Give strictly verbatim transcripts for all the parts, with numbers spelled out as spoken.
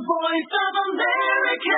voice of America.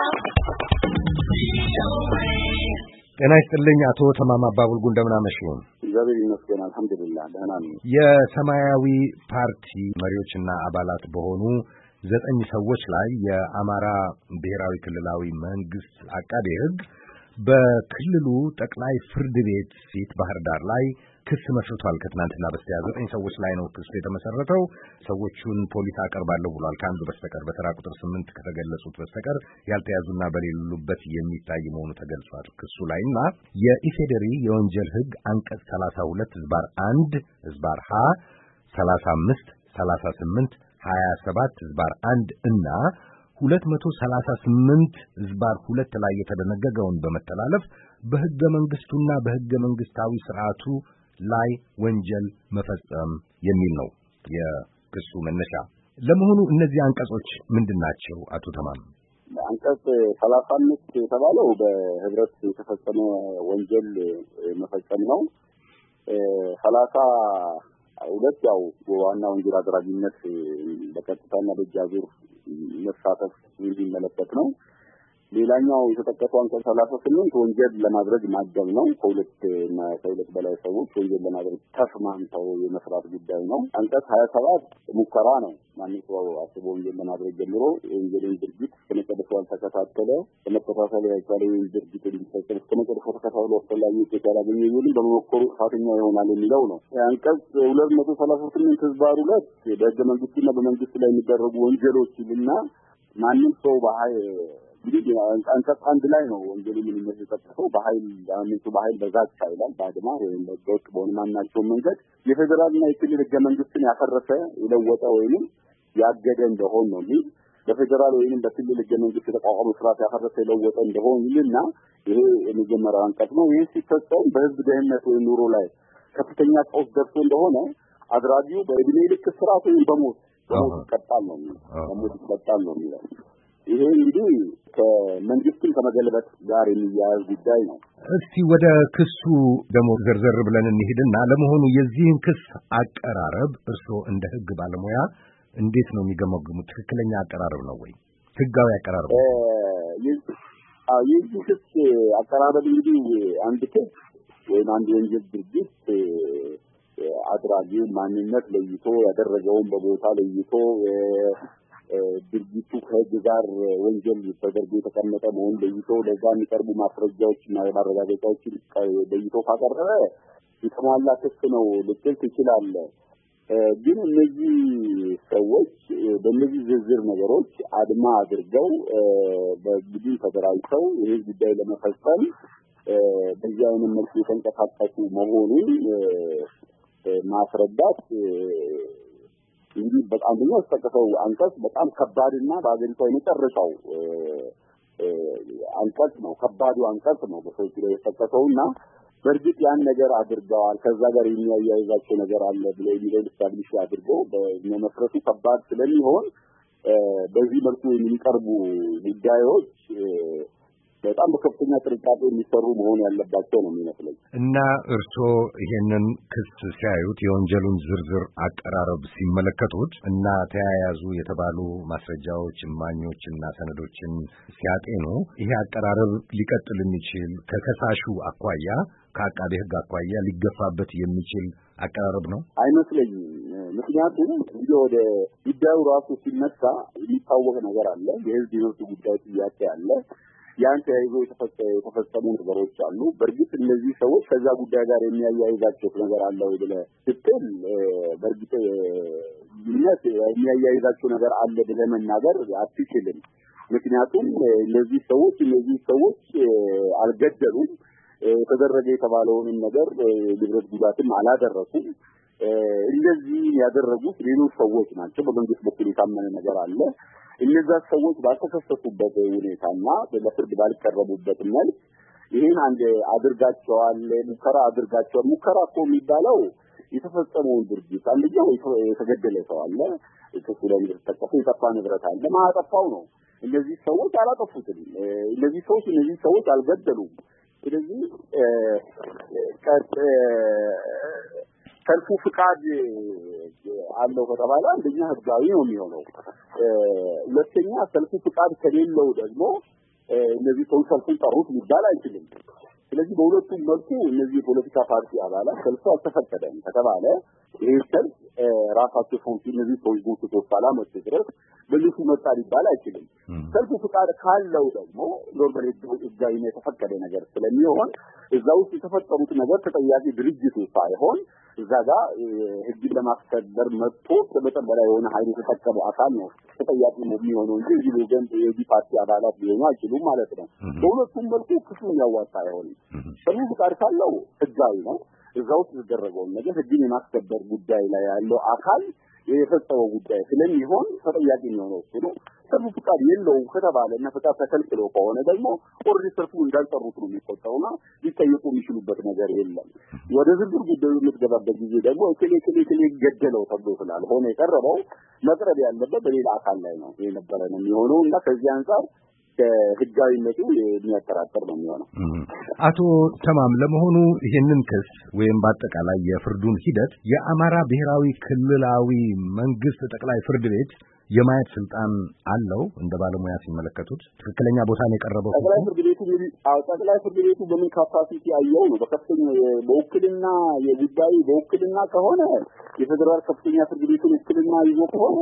ጤና ይስጥልኝ አቶ ተማማ አባቡልጉ እንደምን አመሹ? እግዚአብሔር ይመስገን አልሐምዱሊላህ ደህና ነኝ። የሰማያዊ ፓርቲ መሪዎችና አባላት በሆኑ ዘጠኝ ሰዎች ላይ የአማራ ብሔራዊ ክልላዊ መንግስት አቃቤ ሕግ በክልሉ ጠቅላይ ፍርድ ቤት ፊት ባህር ዳር ላይ ክስ መስርቷል። ከትናንትና በስቲያ ዘጠኝ ሰዎች ላይ ነው ክስ የተመሰረተው። ሰዎቹን ፖሊስ አቀርባለሁ ብሏል። ከአንዱ በስተቀር በተራ ቁጥር ስምንት ከተገለጹት በስተቀር ያልተያዙና በሌሉበት የሚታይ መሆኑ ተገልጿል ክሱ ላይና የኢፌዴሪ የወንጀል ሕግ አንቀጽ ሰላሳ ሁለት ዝባር አንድ ዝባር ሀ ሰላሳ አምስት ሰላሳ ስምንት ሀያ ሰባት ዝባር አንድ እና ሁለት መቶ ሰላሳ ስምንት ዝባር ሁለት ላይ የተደነገገውን በመተላለፍ በሕገ መንግስቱና በሕገ መንግስታዊ ስርዓቱ ላይ ወንጀል መፈጸም የሚል ነው የክሱ መነሻ። ለመሆኑ እነዚህ አንቀጾች ምንድናቸው አቶ ተማም? አንቀጽ ሰላሳ አምስት የተባለው በህብረት የተፈጸመ ወንጀል መፈጸም ነው። ሰላሳ ሁለት ያው ዋና ወንጀል አድራጊነት በቀጥታና በእጃዙር መሳተፍ የሚመለከት ነው። ሌላኛው የተጠቀሰው አንቀጽ ሰላሳ ስምንት ወንጀል ለማድረግ ማገብ ነው። ከሁለት እና ከሁለት በላይ ሰዎች ወንጀል ለማድረግ ተስማምተው የመስራት ጉዳይ ነው። አንቀጽ ሀያ ሰባት ሙከራ ነው። ማንም ሰው አስቦ ወንጀል ለማድረግ ጀምሮ የወንጀልን ድርጊት እስከመጨረሻው ያልተከታተለ በመከታተል ያልቻለውን ድርጊት እንዲፈጸም እስከመጨረሻው ተከታትሎ አስፈላጊ ውጤት ያላገኘ ቢሆንም በመሞከሩ ጥፋተኛ ይሆናል የሚለው ነው። አንቀጽ ሁለት መቶ ሰላሳ ስምንት ህዝባር ሁለት በህገ መንግስቱና በመንግስት ላይ የሚደረጉ ወንጀሎችንና ማንም ሰው በኃይል እንግዲህ አንቀጽ አንድ ላይ ነው ወንጀል ምን እንደተጠቀሰው በኃይል ያንቱ በኃይል በዛቻ ይላል። ባድማ ወይም በጎጥ በሆነ ማናቸውም መንገድ የፌደራልና የክልል ህገ መንግስትን ያፈረሰ የለወጠ ወይንም ያገደ እንደሆነ ነው እንጂ በፌደራል ወይንም በክልል ህገ መንግስት የተቋቋመ ስርዓት ያፈረሰ የለወጠ እንደሆነ ይልና ይሄ የመጀመሪያው አንቀጽ ነው። ይህ ሲፈጸም በህዝብ ደህንነት ወይ ኑሮ ላይ ከፍተኛ ቀውስ ደርሶ እንደሆነ አድራጊው በእድሜ ልክ ስርዓት ወይም በሞት በሞት ይቀጣል ነው በሞት ይቀጣል ነው የሚለው። ይሄ እንግዲህ ከመንግስትን ከመገልበጥ ጋር የሚያያዝ ጉዳይ ነው። እስቲ ወደ ክሱ ደግሞ ዘርዘር ብለን እንሄድና ለመሆኑ የዚህን ክስ አቀራረብ እርስዎ እንደ ህግ ባለሙያ እንዴት ነው የሚገመግሙት? ትክክለኛ አቀራረብ ነው ወይ? ህጋዊ አቀራረብ ነው? አዎ የዚህ ክስ አቀራረብ እንግዲህ አንድ ክስ ወይም አንድ ወንጀል ድርጊት አድራጊው ማንነት ለይቶ ያደረገውን በቦታ ለይቶ ድርጊቱ ከህግ ጋር ወንጀል ተደርጎ የተቀመጠ መሆኑን ለይቶ ለዛ የሚቀርቡ ማስረጃዎችና ማረጋገጫዎችን ለይቶ ካቀረበ የተሟላ ክስ ነው ልትል ትችላለህ። ግን እነዚህ ሰዎች በእነዚህ ዝርዝር ነገሮች አድማ አድርገው በቡድን ተደራጅተው ይህ ጉዳይ ለመፈጸም በዚህ አይነት መልኩ የተንቀሳቀሱ መሆኑን ማስረዳት እንግዲህ በጣም ነው ተጠቀሰው አንቀጽ በጣም ከባድና በአገሪቷ የመጨረሻው አንቀጽ ነው። ከባዱ አንቀጽ ነው በሰዎች ላይ የተጠቀሰውና በእርግጥ ያን ነገር አድርገዋል ከዛ ጋር የሚያያይዛቸው ነገር አለ ብለው የሚለው ስታብሊሽ አድርገው በመመስረቱ ከባድ ስለሚሆን በዚህ መልኩ የሚቀርቡ ጉዳዮች በጣም በከፍተኛ ጥንቃቄ የሚሰሩ መሆን ያለባቸው ነው የሚመስለኝ። እና እርስዎ ይሄንን ክስ ሲያዩት የወንጀሉን ዝርዝር አቀራረብ ሲመለከቱት እና ተያያዙ የተባሉ ማስረጃዎች እማኞችና ሰነዶችን ሲያጤኑ ይሄ አቀራረብ ሊቀጥል የሚችል ከከሳሹ አኳያ ከአቃቤ ሕግ አኳያ ሊገፋበት የሚችል አቀራረብ ነው አይመስለኝም። ምክንያቱም እንግዲህ ወደ ጉዳዩ ራሱ ሲነሳ የሚታወቅ ነገር አለ። የህዝብ የመብት ጉዳይ ጥያቄ አለ። ያን ተያይዞ የተፈጸሙ ነገሮች አሉ። በእርግጥ እነዚህ ሰዎች ከዛ ጉዳይ ጋር የሚያያይዛቸው ነገር አለ ወይ ብለህ ስትል በእርግጥ ይነት የሚያያይዛቸው ነገር አለ ብለህ መናገር አትችልም። ምክንያቱም እነዚህ ሰዎች እነዚህ ሰዎች አልገደሉም፣ ተደረገ የተባለውን ነገር ንብረት ጉዳትም አላደረሱም። እንደዚህ ያደረጉት ሌሎች ሰዎች ናቸው። በመንግስት በኩል የታመነ ነገር አለ። እነዛ ሰዎች ባልተከሰሱበት ሁኔታና ለፍርድ ባልቀረቡበት መልክ ይሄን አንድ አድርጋቸዋል፣ ሙከራ አድርጋቸዋል። ሙከራ እኮ የሚባለው የተፈጸመውን ድርጊት አንደኛው የተገደለ ሰው አለ፣ የተሰለ ተጠቀፈ የጠፋ ንብረት አለ፣ ማጠፋው ነው። እነዚህ ሰዎች አላጠፉትም። እነዚህ ሰዎች እነዚህ ሰዎች አልገደሉም። ስለዚህ ሰልፉ ፍቃድ አለው ከተባለ አንደኛ ህጋዊ ነው የሚሆነው። ሁለተኛ ሰልፉ ፍቃድ ከሌለው ደግሞ እነዚህ ሰዎች ሰልፉን ጠሩት ሊባል አይችልም። ስለዚህ በሁለቱም መልኩ እነዚህ የፖለቲካ ፓርቲ አባላት ሰልፉ አልተፈቀደም ከተባለ ይሄ ሰልፍ ራሳቸው ሰዎች እነዚህ ሰዎች ጎትቶ ሰላም ድረስ በልሱ መጣ ሊባል አይችልም። ሰልፉ ፍቃድ ካለው ደግሞ ኖርማሊ ህጋዊ የተፈቀደ ነገር ስለሚሆን እዛ ውስጥ የተፈጠሩት ነገር ተጠያቂ ድርጅቱ ሳይሆን እዛ ጋር ህግን ለማስከበር መጥቶ በመጠን የሆነ ኃይል የተጠቀመው አካል ነው ተጠያቂ የሚሆነው እንጂ ይሉ ገንድ የዚህ ፓርቲ አባላት ሊሆኑ አይችሉም ማለት ነው። በሁለቱም መልኩ ክሱን ያዋጣ አይሆንም። ሰልፉ ፍቃድ ካለው ህጋዊ ነው። እዛ ውስጥ የተደረገው ነገር ህግን የማስከበር ጉዳይ ላይ ያለው አካል የፈጸመው ጉዳይ ስለሚሆን ተጠያቂ ነው ነው እሱ ነው። ሰልፉ ፍቃድ የለው ከተባለና ፍቃድ ተከልክሎ ከሆነ ደግሞ ኦርዲ ሰልፉ እንዳልጠሩት ነው የሚቆጠሩና ሊጠየቁ የሚችሉበት ነገር የለም። ወደ ዝርዝር ጉዳዩ የምትገባበት ጊዜ ደግሞ እከሌ እከሌ እከሌ ገደለው ተብሎ ስላልሆነ የቀረበው መቅረብ ያለበት በሌላ አካል ላይ ነው የነበረ ነው የሚሆነው እና ከዚህ አንፃር ከህጋዊነቱ የሚያጠራጥር ነው የሚሆነው። አቶ ተማም ለመሆኑ ይሄንን ክስ ወይም በአጠቃላይ የፍርዱን ሂደት የአማራ ብሔራዊ ክልላዊ መንግስት ጠቅላይ ፍርድ ቤት የማየት ስልጣን አለው? እንደ ባለሙያ ሲመለከቱት ትክክለኛ ቦታ ነው የቀረበው? ጠቅላይ ፍርድ ቤቱ አው ጠቅላይ ፍርድ ቤቱ በምን ካፓሲቲ አየው ነው? በከፍተኛ በውክልና የጉዳዩ በውክልና ከሆነ የፌደራል ከፍተኛ ፍርድ ቤቱን ውክልና ይዞ ከሆነ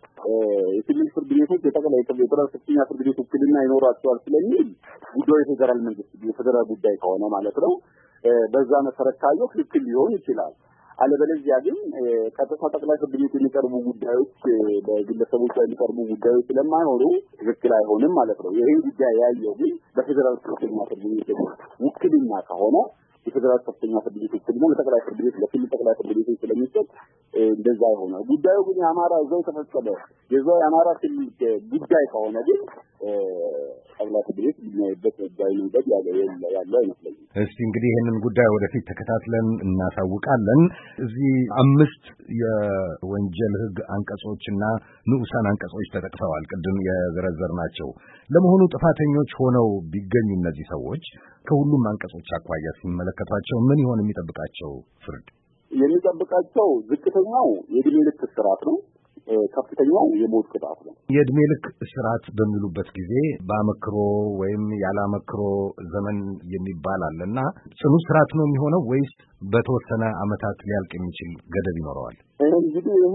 የክልል ፍርድ ቤቶች የጠቅላይ የፌደራል ከፍተኛ ፍርድ ቤት ውክልና ይኖራቸዋል ስለሚል ጉዳዩ የፌደራል መንግስት የፌደራል ጉዳይ ከሆነ ማለት ነው በዛ መሰረት ካየው ትክክል ሊሆን ይችላል። አለበለዚያ ግን ቀጥታ ጠቅላይ ፍርድ ቤት የሚቀርቡ ጉዳዮች በግለሰቦች ላይ የሚቀርቡ ጉዳዮች ስለማይኖሩ ትክክል አይሆንም ማለት ነው። ይሄን ጉዳይ ያየው ግን በፌደራል ከፍተኛ ፍርድ ቤት ውክልና ከሆነ የፌደራል ከፍተኛ ፍርድ ቤት ውክልና ለጠቅላይ ፍርድ ቤት ለክልል ጠቅላይ ፍርድ ቤት ስለሚሰጥ እንደዛ ይሆናል። ጉዳዩ ግን የአማራ እዛው ተፈጸመ የዛው የአማራ ክልል ጉዳይ ከሆነ ግን ጠቅላይ ፍርድ ቤት የሚያይበት ጉዳይ ነው ያለው ያለው አይመስለኝም። እስቲ እንግዲህ ይሄንን ጉዳይ ወደፊት ተከታትለን እናሳውቃለን። እዚህ አምስት የወንጀል ህግ አንቀጾችና ንዑሳን አንቀጾች ተጠቅሰዋል ቅድም የዘረዘርናቸው። ለመሆኑ ጥፋተኞች ሆነው ቢገኙ እነዚህ ሰዎች ከሁሉም አንቀጾች አኳያ ሲመለከቷቸው ምን ይሆን የሚጠብቃቸው ፍርድ? የሚጠብቃቸው ዝቅተኛው የዕድሜ ልክ እስራት ነው። ከፍተኛው የሞት ቅጣት ነው። የዕድሜ ልክ እስራት በሚሉበት ጊዜ በአመክሮ ወይም ያላመክሮ ዘመን የሚባል አለና ጽኑ እስራት ነው የሚሆነው ወይስ በተወሰነ አመታት ሊያልቅ የሚችል ገደብ ይኖረዋል? እንግዲህ ይሄ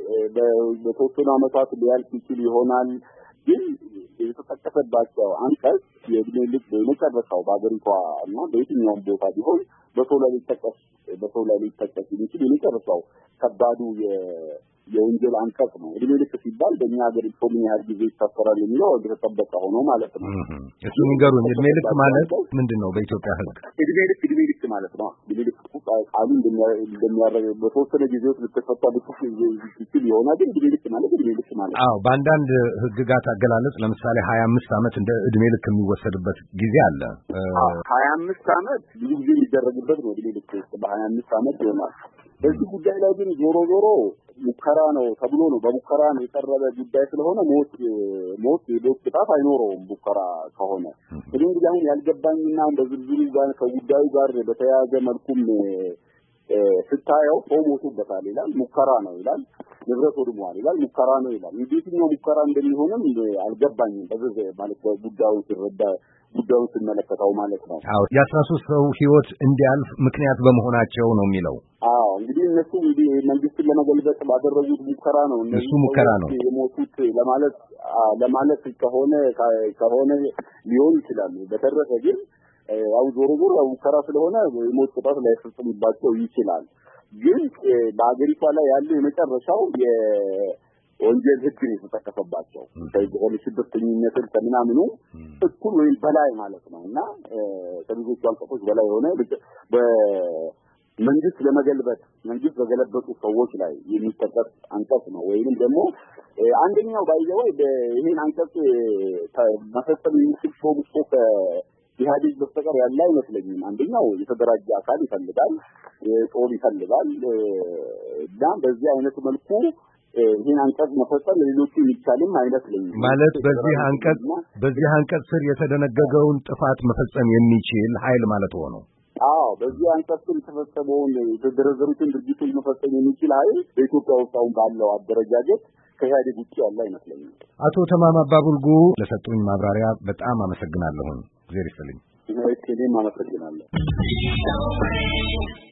በተወሰነ አመታት ሊያልቅ ይችል ይሆናል። ግን የተጠቀሰባቸው አንቀጽ የዕድሜ ልክ በመጨረሻው በአገሪቷ እና በየትኛውም ቦታ ቢሆን በሰው ላይ ሊጠቀስ በሰው ላይ ሊጠቀስ የሚችል የመጨረሻው ከባዱ የወንጀል አንቀጽ ነው። ዕድሜ ልክ ሲባል በእኛ ሀገር ምን ያህል ጊዜ ይታሰራል የሚለው እንደተጠበቀ ሆኖ ማለት ነው። እሱ ንገሩን። ዕድሜ ልክ ማለት ምንድን ነው በኢትዮጵያ ህግ? ዕድሜ ልክ ዕድሜ ልክ ማለት ነው። ዕድሜ ልክ ቃሉ እንደሚያደርገው በተወሰነ ጊዜ ውስጥ ልትፈታ ብትችል ይሆናል። ዕድሜ ልክ ማለት ዕድሜ ልክ ማለት አዎ፣ በአንዳንድ ህግጋት አገላለጽ ለምሳሌ ሀያ አምስት ዓመት እንደ ዕድሜ ልክ የሚወሰድበት ጊዜ አለ። ሀያ አምስት ዓመት ብዙ ጊዜ የሚደረግበት ነው። ዕድሜ ልክ በሀያ አምስት ዓመት ይሆናል። በዚህ ጉዳይ ላይ ግን ዞሮ ዞሮ ሙከራ ነው ተብሎ ነው በሙከራ ነው የቀረበ ጉዳይ ስለሆነ ሞት ሞት የሞት ቅጣት አይኖረውም ሙከራ ከሆነ። እንግዲህ አሁን ያልገባኝና በዝርዝሩ ጋር ከጉዳዩ ጋር በተያያዘ መልኩም ስታየው ሰው ሞቶበታል ይላል፣ ሙከራ ነው ይላል፣ ንብረት ወድሟል ይላል፣ ሙከራ ነው ይላል። የትኛው ሙከራ እንደሚሆንም አልገባኝም። በዚህ ማለት ጉዳዩ ሲረዳ ጉዳዩ ሲመለከተው ማለት ነው። አዎ የአስራ ሶስት ሰው ህይወት እንዲያልፍ ምክንያት በመሆናቸው ነው የሚለው። አዎ እንግዲህ እነሱ እንግዲህ መንግስትን ለመገልበጥ ባደረጉት ሙከራ ነው እነሱ ሙከራ ነው የሞቱት ለማለት ለማለት ከሆነ ከሆነ ሊሆን ይችላል። በተረፈ ግን ያው ዞሮ ዞሮ ሙከራ ስለሆነ የሞት ቅጣት ላይፈጸምባቸው ይችላል። ግን በአገሪቷ ላይ ያለው የመጨረሻው የወንጀል ህግ ነው የተጠቀሰባቸው ከዚህ ሽብርተኝነትን ከምናምኑ እኩል ወይ በላይ ማለት ነውና ከብዙዎቹ አንቀጾች በላይ ሆነ በመንግስት ለመገልበጥ መንግስት በገለበጡ ሰዎች ላይ የሚጠቀስ አንቀጽ ነው። ወይንም ደግሞ አንደኛው ባይዘው ይሄን አንቀጽ መፈጸም የሚችል ሰው ብቻ ኢህአዴግ በስተቀር ያለ አይመስለኝም። አንደኛው የተደራጀ አካል ይፈልጋል፣ ጦር ይፈልጋል እና በዚህ አይነት መልኩ ይሄን አንቀጽ መፈጸም ለሌሎቹ የሚቻልም አይመስለኝም። ማለት በዚህ አንቀጽ በዚህ አንቀጽ ስር የተደነገገውን ጥፋት መፈጸም የሚችል ኃይል ማለት ሆኖ አዎ በዚህ አንቀጽ የተፈጸመውን የተደረዘሩትን ድርጊቶች መፈጸም የሚችል ኃይል በኢትዮጵያ ውስጥ አሁን ባለው አደረጃጀት ከኢህአዴግ ውጭ ያለ አይመስለኝም። አቶ ተማም አባቡልጉ ለሰጡኝ ማብራሪያ በጣም አመሰግናለሁ። እግዚአብሔር ይስጥልኝ። እኔም አመሰግናለሁ።